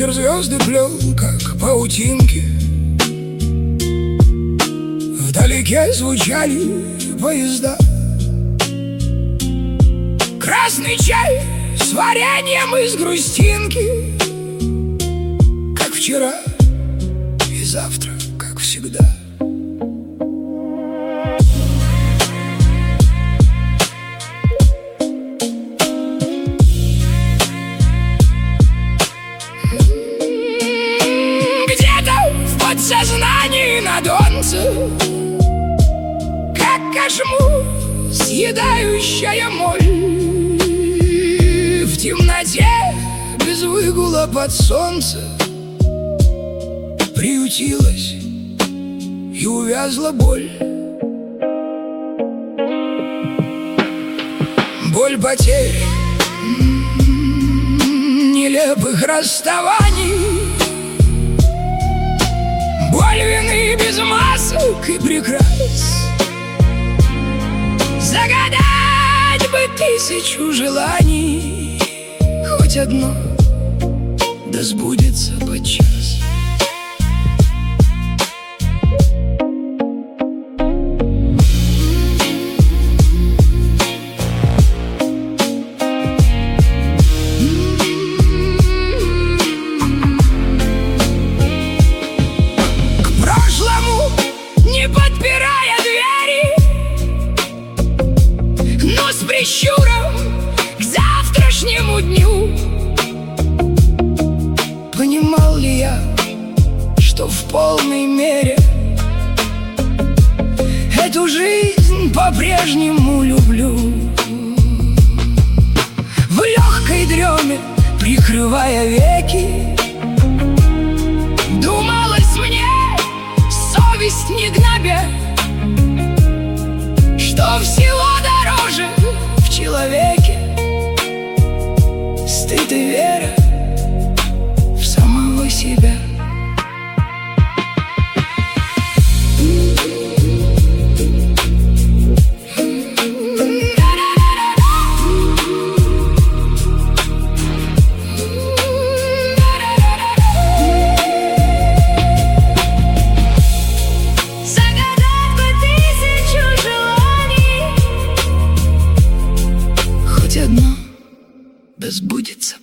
вечер звезды плел, как паутинки. Вдалеке звучали поезда. Красный чай с вареньем из грустинки, как вчера и завтра, как всегда. Сознание на донце, как кошму съедающая моль. В темноте без выгула под солнце приютилась и увязла боль. Боль потерь, нелепых расставаний, боль вины без масок и прикрас. Загадать бы 1000 желаний, хоть одно да сбудется подчас. С прищуром к завтрашнему дню. Понимал ли я, что в полной мере эту жизнь по-прежнему люблю? В легкой дреме, прикрывая веки, думалось мне, совесть не гнобя, что всего дороже в человеке стыд и вера в самого себя. Да сбудется